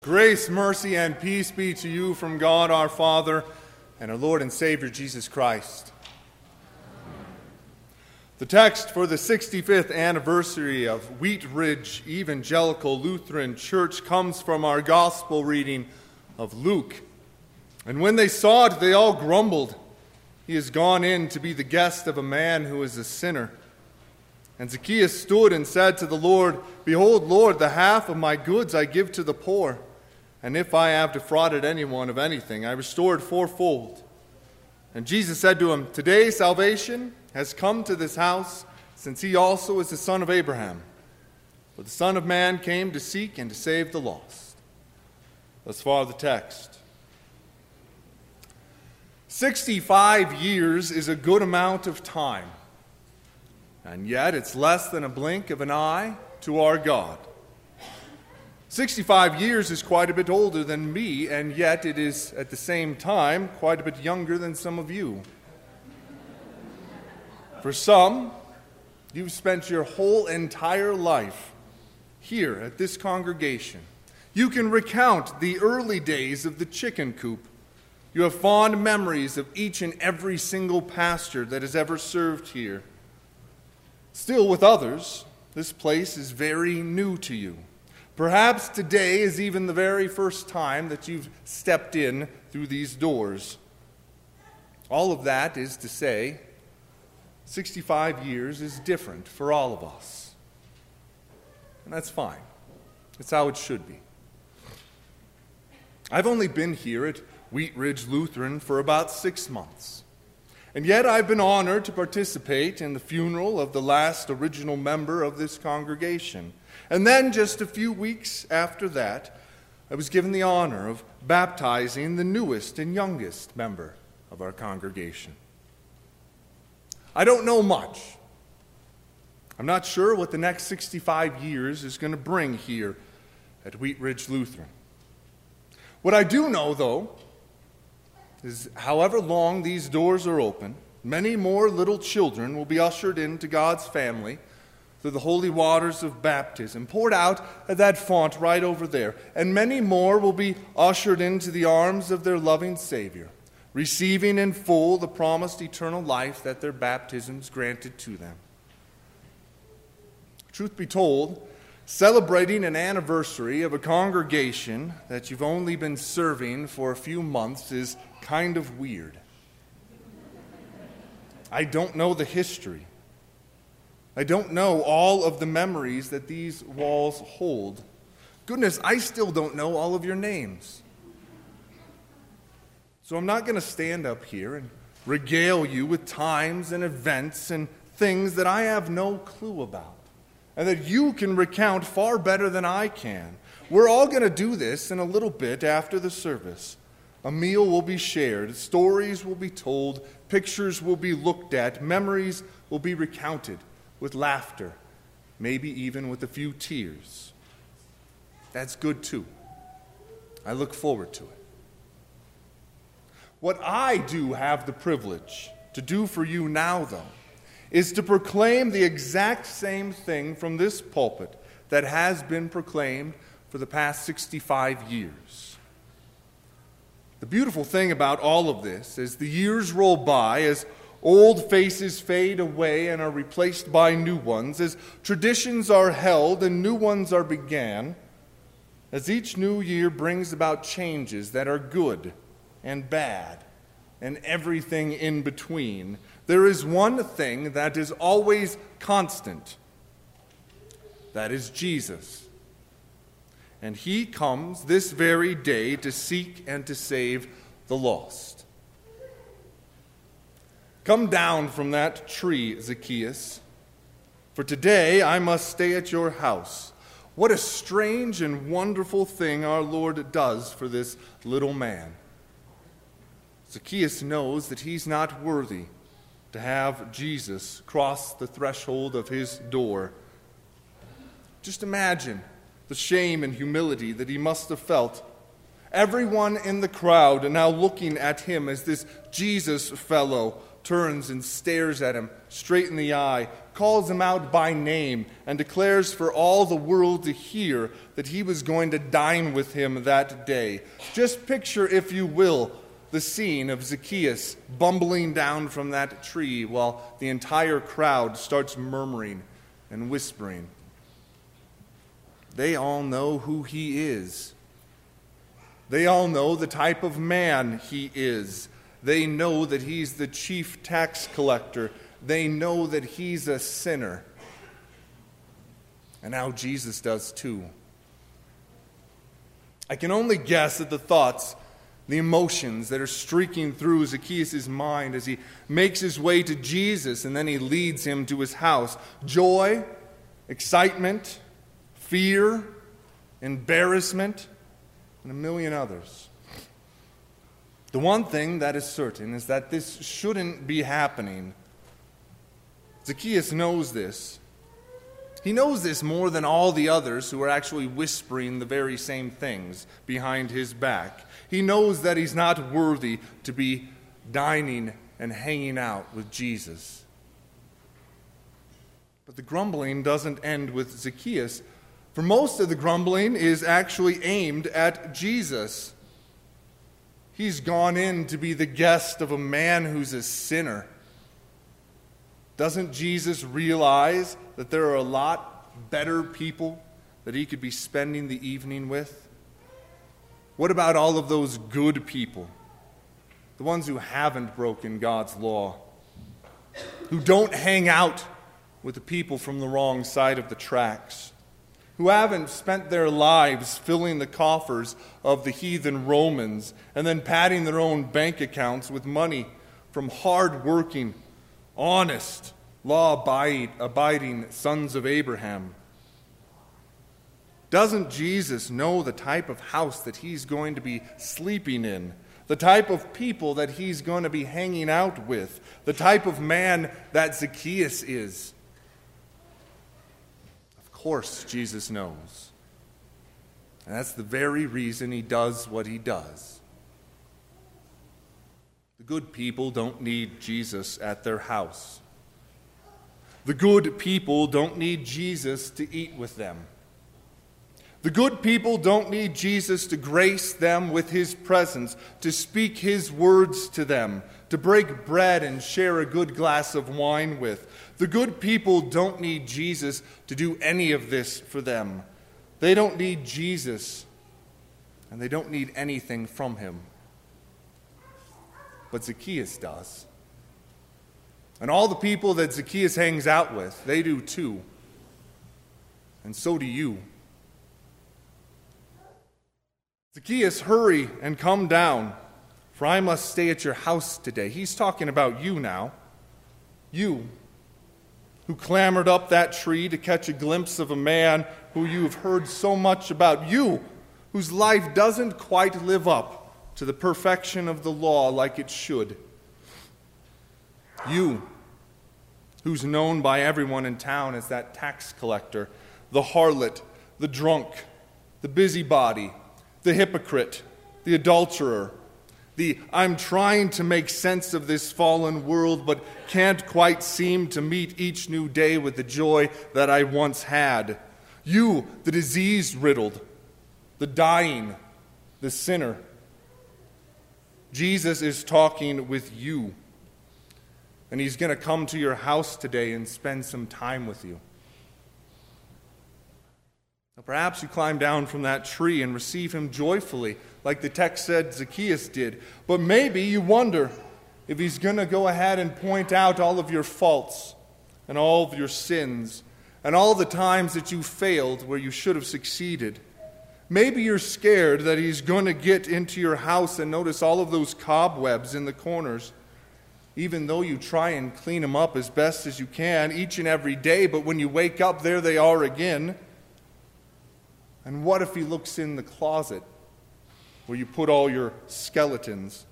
Grace, mercy, and peace be to you from God our Father and our Lord and Savior Jesus Christ. The text for the 65th anniversary of Wheat Ridge Evangelical Lutheran Church comes from our gospel reading of Luke. And when they saw it, they all grumbled. He has gone in to be the guest of a man who is a sinner. And Zacchaeus stood and said to the Lord, Behold, Lord, the half of my goods I give to the poor. And if I have defrauded anyone of anything, I restore it fourfold. And Jesus said to him, Today salvation has come to this house, since he also is the son of Abraham. For the Son of Man came to seek and to save the lost. Thus far the text. 65 years is a good amount of time. And yet it's less than a blink of an eye to our God. 65 years is quite a bit older than me, and yet it is, at the same time, quite a bit younger than some of you. For some, you've spent your whole entire life here at this congregation. You can recount the early days of the chicken coop. You have fond memories of each and every single pastor that has ever served here. Still, with others, this place is very new to you. Perhaps today is even the very first time that you've stepped in through these doors. All of that is to say, 65 years is different for all of us. And that's fine. That's how it should be. I've only been here at Wheat Ridge Lutheran for about 6 months. And yet I've been honored to participate in the funeral of the last original member of this congregation. And then just a few weeks after that, I was given the honor of baptizing the newest and youngest member of our congregation. I don't know much. I'm not sure what the next 65 years is going to bring here at Wheat Ridge Lutheran. What I do know, though, is however long these doors are open, many more little children will be ushered into God's family through the holy waters of baptism, poured out at that font right over there. And many more will be ushered into the arms of their loving Savior, receiving in full the promised eternal life that their baptisms granted to them. Truth be told, celebrating an anniversary of a congregation that you've only been serving for a few months is kind of weird. I don't know the history. I don't know all of the memories that these walls hold. Goodness, I still don't know all of your names. So I'm not going to stand up here and regale you with times and events and things that I have no clue about, and that you can recount far better than I can. We're all going to do this in a little bit after the service. A meal will be shared, stories will be told, pictures will be looked at, memories will be recounted with laughter, maybe even with a few tears. That's good too. I look forward to it. What I do have the privilege to do for you now, though, is to proclaim the exact same thing from this pulpit that has been proclaimed for the past 65 years. The beautiful thing about all of this, as the years roll by, as old faces fade away and are replaced by new ones, as traditions are held and new ones are began, as each new year brings about changes that are good and bad and everything in between, there is one thing that is always constant. That is Jesus. And he comes this very day to seek and to save the lost. Come down from that tree, Zacchaeus, for today I must stay at your house. What a strange and wonderful thing our Lord does for this little man. Zacchaeus knows that he's not worthy to have Jesus cross the threshold of his door. Just imagine the shame and humility that he must have felt. Everyone in the crowd now looking at him as this Jesus fellow turns and stares at him straight in the eye, calls him out by name, and declares for all the world to hear that he was going to dine with him that day. Just picture, if you will, the scene of Zacchaeus bumbling down from that tree while the entire crowd starts murmuring and whispering. They all know who he is. They all know the type of man he is. They know that he's the chief tax collector. They know that he's a sinner. And now Jesus does too. I can only guess at the thoughts, the emotions that are streaking through Zacchaeus' mind as he makes his way to Jesus and then he leads him to his house. Joy, excitement, fear, embarrassment, and a million others. The one thing that is certain is that this shouldn't be happening. Zacchaeus knows this. He knows this more than all the others who are actually whispering the very same things behind his back. He knows that he's not worthy to be dining and hanging out with Jesus. But the grumbling doesn't end with Zacchaeus, for most of the grumbling is actually aimed at Jesus. He's gone in to be the guest of a man who's a sinner. Doesn't Jesus realize that there are a lot better people that he could be spending the evening with? What about all of those good people? The ones who haven't broken God's law, who don't hang out with the people from the wrong side of the tracks, who haven't spent their lives filling the coffers of the heathen Romans and then padding their own bank accounts with money from hard-working, honest, law-abiding sons of Abraham. Doesn't Jesus know the type of house that he's going to be sleeping in, the type of people that he's going to be hanging out with, the type of man that Zacchaeus is? Of course, Jesus knows. And that's the very reason he does what he does. The good people don't need Jesus at their house. The good people don't need Jesus to eat with them. The good people don't need Jesus to grace them with his presence, to speak his words to them, to break bread and share a good glass of wine with. The good people don't need Jesus to do any of this for them. They don't need Jesus, and they don't need anything from him. But Zacchaeus does. And all the people that Zacchaeus hangs out with, they do too. And so do you. Zacchaeus, hurry and come down, for I must stay at your house today. He's talking about you now. You, who clambered up that tree to catch a glimpse of a man who you've heard so much about. You, whose life doesn't quite live up to the perfection of the law like it should. You, who's known by everyone in town as that tax collector, the harlot, the drunk, the busybody, the hypocrite, the adulterer, the I'm trying to make sense of this fallen world but can't quite seem to meet each new day with the joy that I once had. You, the disease-riddled, the dying, the sinner. Jesus is talking with you, and he's going to come to your house today and spend some time with you. Perhaps you climb down from that tree and receive him joyfully, like the text said Zacchaeus did. But maybe you wonder if he's going to go ahead and point out all of your faults and all of your sins and all the times that you failed where you should have succeeded. Maybe you're scared that he's going to get into your house and notice all of those cobwebs in the corners, even though you try and clean them up as best as you can each and every day. But when you wake up, there they are again. And what if he looks in the closet where you put all your skeletons?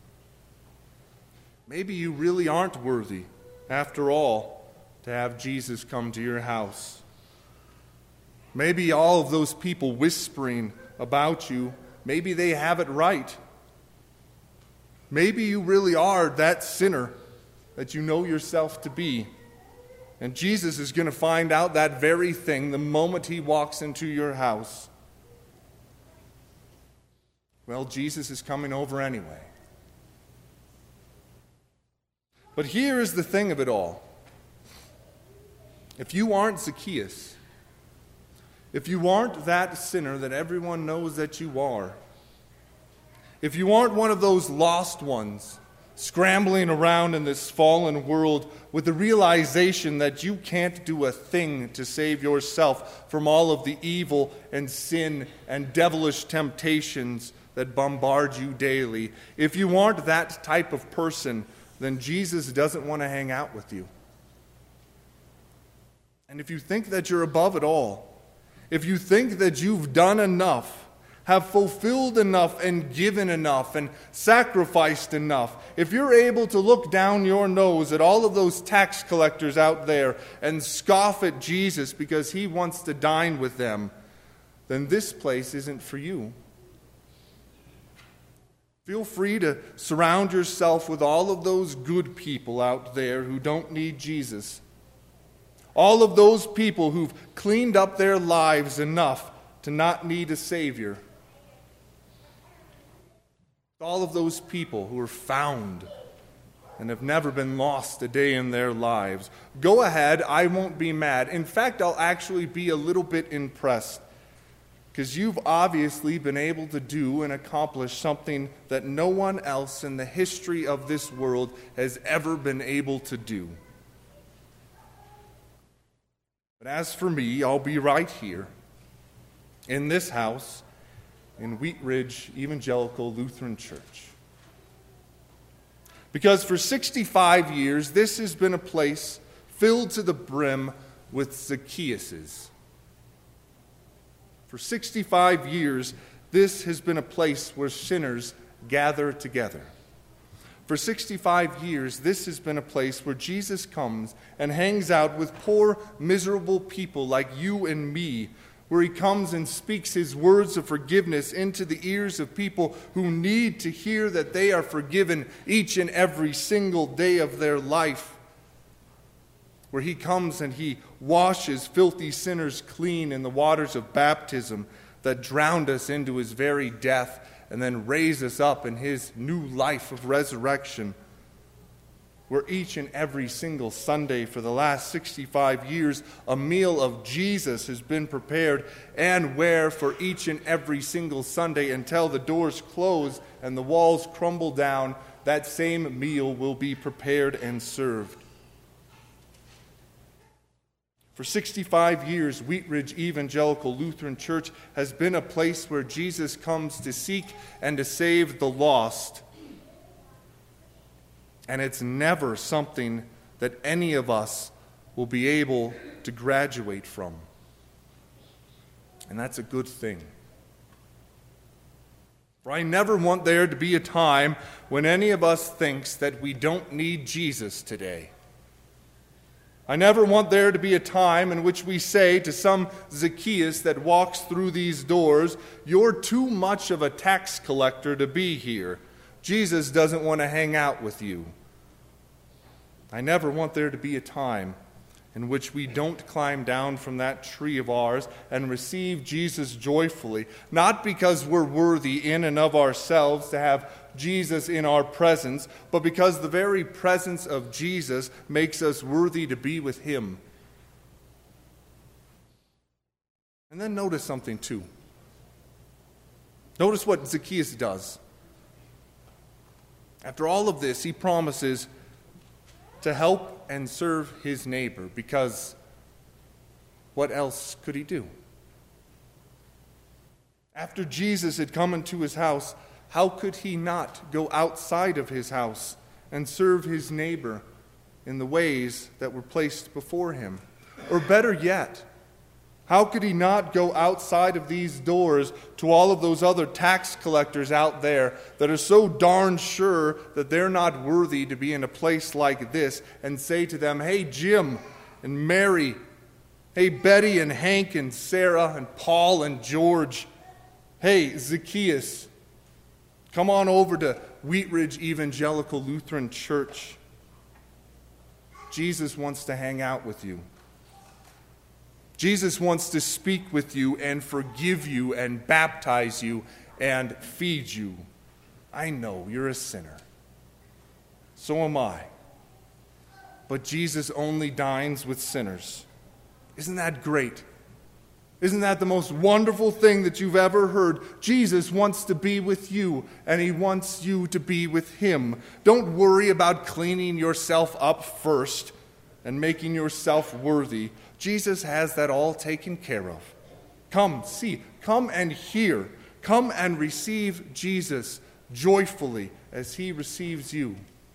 Maybe you really aren't worthy, after all, to have Jesus come to your house. Maybe all of those people whispering about you, maybe they have it right. Maybe you really are that sinner that you know yourself to be. And Jesus is going to find out that very thing the moment he walks into your house. Well, Jesus is coming over anyway. But here is the thing of it all. If you aren't Zacchaeus, if you aren't that sinner that everyone knows that you are, if you aren't one of those lost ones scrambling around in this fallen world with the realization that you can't do a thing to save yourself from all of the evil and sin and devilish temptations that bombard you daily, if you aren't that type of person, then Jesus doesn't want to hang out with you. And if you think that you're above it all, if you think that you've done enough, have fulfilled enough and given enough and sacrificed enough, if you're able to look down your nose at all of those tax collectors out there and scoff at Jesus because he wants to dine with them, then this place isn't for you. Feel free to surround yourself with all of those good people out there who don't need Jesus. All of those people who've cleaned up their lives enough to not need a Savior. All of those people who are found and have never been lost a day in their lives. Go ahead, I won't be mad. In fact, I'll actually be a little bit impressed, because you've obviously been able to do and accomplish something that no one else in the history of this world has ever been able to do. But as for me, I'll be right here in this house in Wheat Ridge Evangelical Lutheran Church. Because for 65 years, this has been a place filled to the brim with Zacchaeuses. For 65 years, this has been a place where sinners gather together. For 65 years, this has been a place where Jesus comes and hangs out with poor, miserable people like you and me, where he comes and speaks his words of forgiveness into the ears of people who need to hear that they are forgiven each and every single day of their life. Where he comes and he washes filthy sinners clean in the waters of baptism that drowned us into his very death and then raise us up in his new life of resurrection. Where each and every single Sunday for the last 65 years, a meal of Jesus has been prepared, and where for each and every single Sunday until the doors close and the walls crumble down, that same meal will be prepared and served. For 65 years, Wheat Ridge Evangelical Lutheran Church has been a place where Jesus comes to seek and to save the lost. And it's never something that any of us will be able to graduate from. And that's a good thing. For I never want there to be a time when any of us thinks that we don't need Jesus today. I never want there to be a time in which we say to some Zacchaeus that walks through these doors, "You're too much of a tax collector to be here. Jesus doesn't want to hang out with you." I never want there to be a time in which we don't climb down from that tree of ours and receive Jesus joyfully, not because we're worthy in and of ourselves to have Jesus in our presence, but because the very presence of Jesus makes us worthy to be with him. And then notice something too. Notice what Zacchaeus does. After all of this, he promises to help and serve his neighbor, because what else could he do? After Jesus had come into his house, how could he not go outside of his house and serve his neighbor in the ways that were placed before him? Or better yet, how could he not go outside of these doors to all of those other tax collectors out there that are so darn sure that they're not worthy to be in a place like this, and say to them, "Hey, Jim and Mary, hey, Betty and Hank and Sarah and Paul and George, hey, Zacchaeus, come on over to Wheat Ridge Evangelical Lutheran Church. Jesus wants to hang out with you. Jesus wants to speak with you and forgive you and baptize you and feed you. I know you're a sinner. So am I. But Jesus only dines with sinners. Isn't that great? Isn't that the most wonderful thing that you've ever heard? Jesus wants to be with you, and he wants you to be with him. Don't worry about cleaning yourself up first and making yourself worthy. Jesus has that all taken care of. Come, see, come and hear. Come and receive Jesus joyfully as he receives you.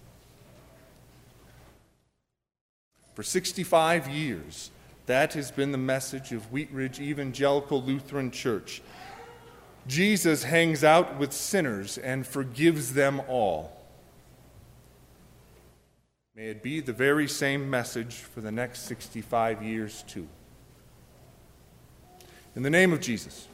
For 65 years, that has been the message of Wheat Ridge Evangelical Lutheran Church. Jesus hangs out with sinners and forgives them all. May it be the very same message for the next 65 years, too. In the name of Jesus.